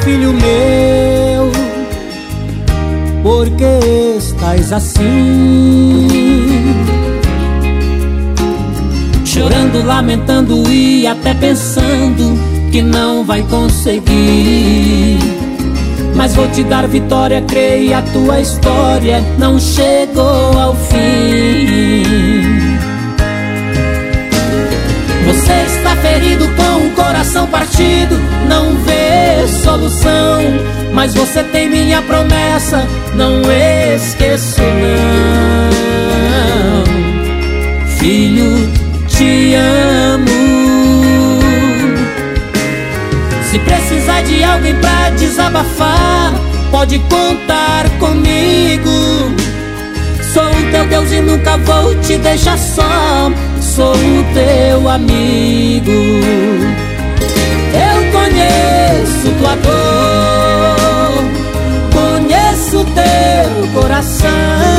filho meu, por que estás assim? Chorando, lamentando e até pensando que não vai conseguir. Mas vou te dar vitória, creia, a tua história não chegou ao fim. Você está ferido com o coração partido, não vê solução, mas você tem minha promessa, não esqueço não. Filho, te amo. Se precisar de alguém pra desabafar, pode contar comigo. Sou o teu Deus e nunca vou te deixar só. Sou o teu amigo. Eu conheço tua dor, conheço teu coração.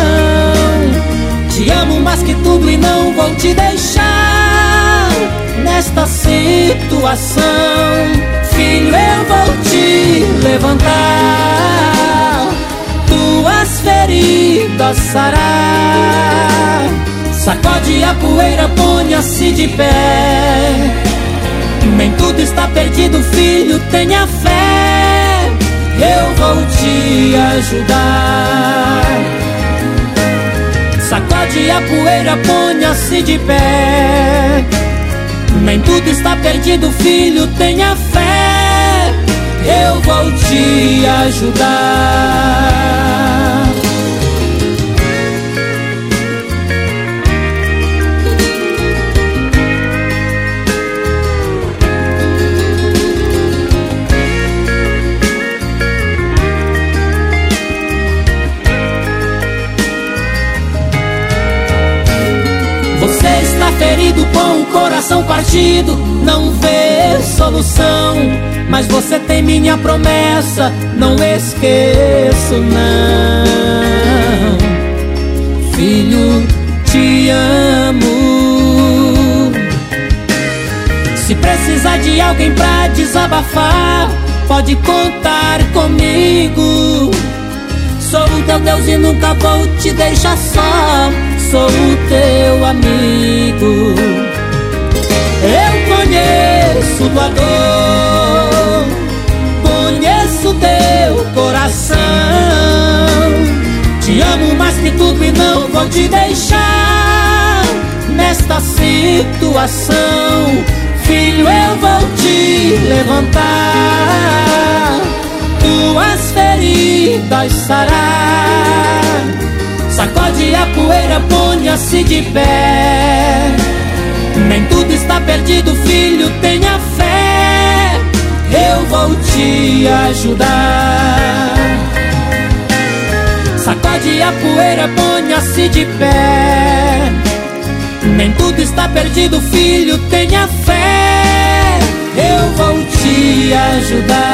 Te amo mais que tudo e não vou te deixar nesta situação. Filho, eu vou te levantar, tuas feridas sarar. Sacode a poeira, ponha-se de pé. Nem tudo está perdido, filho, tenha fé. Eu vou te ajudar. Sacode a poeira, ponha-se de pé. Nem tudo está perdido, filho, tenha fé. Eu vou te ajudar. Você está ferido com o coração partido, não vê solução, mas você tem minha promessa, não esqueço não. Filho, te amo. Se precisar de alguém pra desabafar, pode contar comigo. Sou o teu Deus e nunca vou te deixar só. Sou o teu amigo. Eu conheço tua dor, conheço teu coração. Te amo mais que tudo e não vou te deixar nesta situação. Filho, eu vou te levantar, tuas feridas sarar. Sacode a poeira, ponha-se de pé. Nem tudo está perdido, filho, tenha fé. Eu vou te ajudar. Sacode a poeira, ponha-se de pé. Nem tudo está perdido, filho, tenha fé. Eu vou te ajudar.